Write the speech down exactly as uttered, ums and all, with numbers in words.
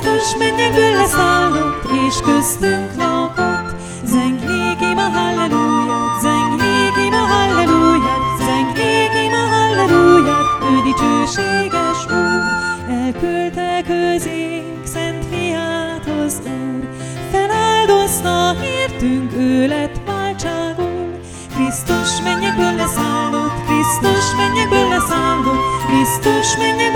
Krisztus mennyekből leszállott, és köztünk lakott. Zengnék ima halleluját, zengnék ima halleluját, zengnék ima halleluját, ő dicsőséges Úr. Elküldte közénk szent fiát az Úr, feláldozta értünk, ő lett váltságul. Krisztus mennyekből leszállott, Krisztus mennyekből leszállott, Krisztus mennyekből